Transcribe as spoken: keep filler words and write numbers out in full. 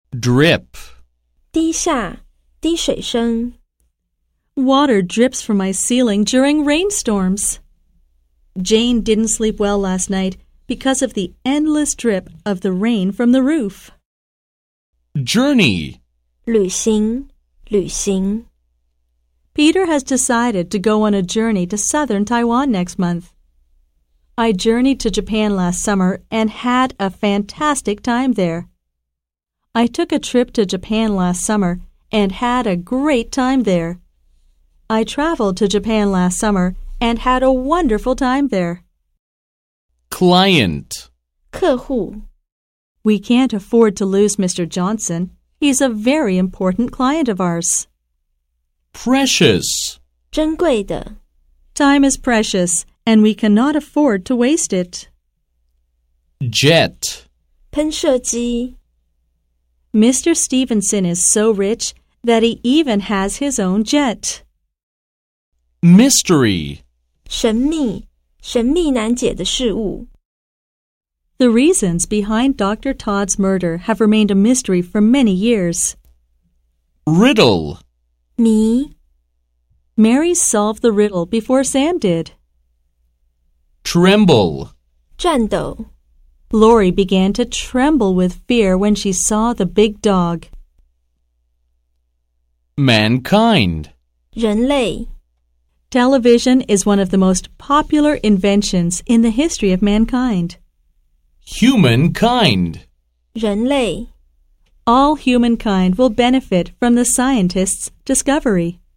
Drip. 滴下，滴水声。 Water drips from my ceiling during rainstorms. Jane didn't sleep well last night because of the endless drip of the rain from the roof. Journey. 旅行，旅行。 Peter has decided to go on a journey to southern Taiwan next month. I journeyed to Japan last summer and had a fantastic time there. I took a trip to Japan last summer and had a great time there. I traveled to Japan last summer and had a wonderful time there. Client. 客户， We can't afford to lose Mister Johnson. He's a very important client of ours. Precious. 珍贵的。 Time is precious, and we cannot afford to waste it. Jet. 喷射机， Mister Stevenson is so rich that he even has his own jet. Mystery. 神秘，神秘难解的事物。 The reasons behind Doctor Todd's murder have remained a mystery for many years. Riddle. 谜， Mary solved the riddle before Sam did. Tremble. 颤抖， Lori began to tremble with fear when she saw the big dog. Mankind. 人类， Television is one of the most popular inventions in the history of mankind. Humankind. 人类。 All humankind will benefit from the scientists' discovery.